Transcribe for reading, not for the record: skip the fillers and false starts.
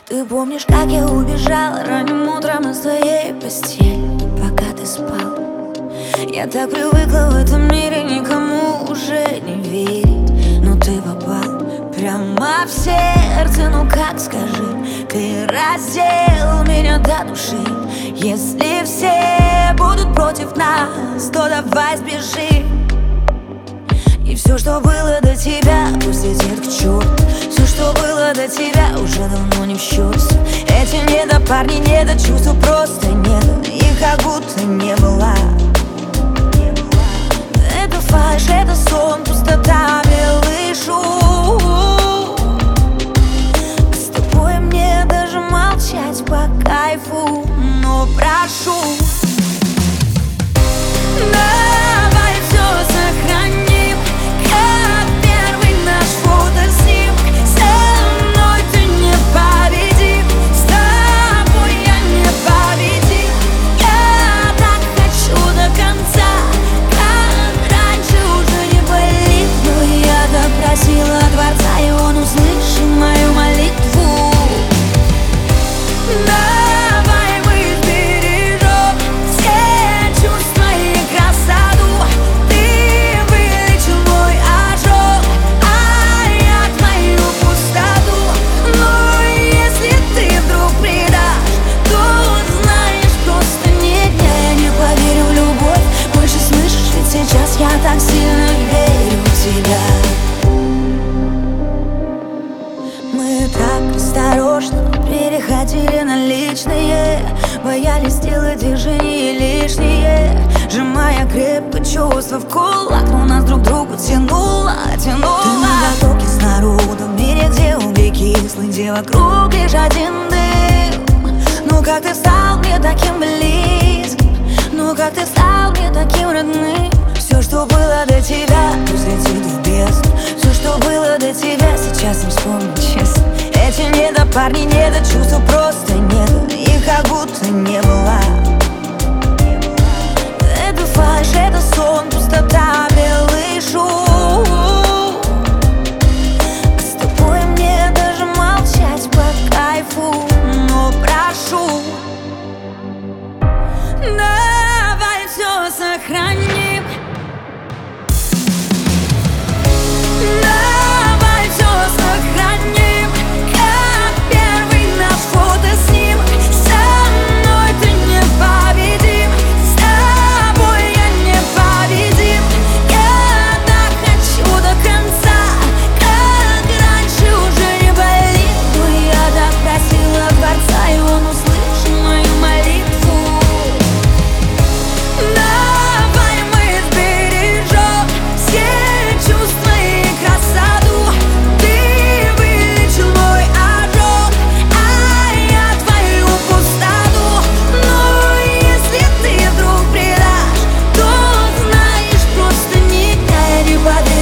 Ты помнишь, как я убежала ранним утром из твоей постели, пока ты спал? Я так привыкла в этом мире никому уже не верить, но ты попал прямо в сердце. Ну как, скажи, ты раздел меня до души. Если все будут против нас, то давай сбежим. И все, что было до тебя, пусть летит к черту. Все, что было до тебя, уже давно не в счет. Эти недопарни, недочувства просто нет, их как будто не было. Это фальшь, это сон, пустота, белый шум. С тобой мне даже молчать по кайфу, но прошу, давай все сохраним, как первый наш фотоснимок. Со мной ты непобедим, с тобой я непобедим. Я так хочу до конца, как раньше уже не болит. Но я так просила Творца, и Он услышал мою молитву. Давай мы сбережем все чувства и красоту. Ты вылечил мой ожог, а я твою пустоту. Но если ты вдруг предашь, то знаешь, просто нет. Я не поверю в любовь больше, слышишь? Ведь сейчас я так сильно верю в тебя. Мы так осторожно переходили на личные, боялись сделать движения лишние, сжимая крепко чувства в кулак, но нас друг к другу тянуло. Ты на потоке с народом, в мире, где угли кислый, где вокруг лишь один дым. Ну как ты стал мне таким близким, ну как ты стал мне таким родным. Все, что было до тебя, пусть летит в бездну. Все, что было до тебя, сейчас не вспомнить честно. Эти недопарни, недочувства просто нет, их как будто не было. Это фальшь, это сон, пустота, белый шум. С тобой мне даже молчать по кайфу, но прошу, давай все сохраним. Давай все сохраним, как первый наш фотоснимок. Со мной ты непобедим, с тобой я непобедим. Я так хочу до конца, как раньше уже не болит. Но я так просила Творца, и Он услышал мою молитву. Давай мы сбережем все чувства и красоту. Ты вылечил мой ожог, а я твою пустоту. Но если ты вдруг предашь, то знаешь, просто нет. Я не поверю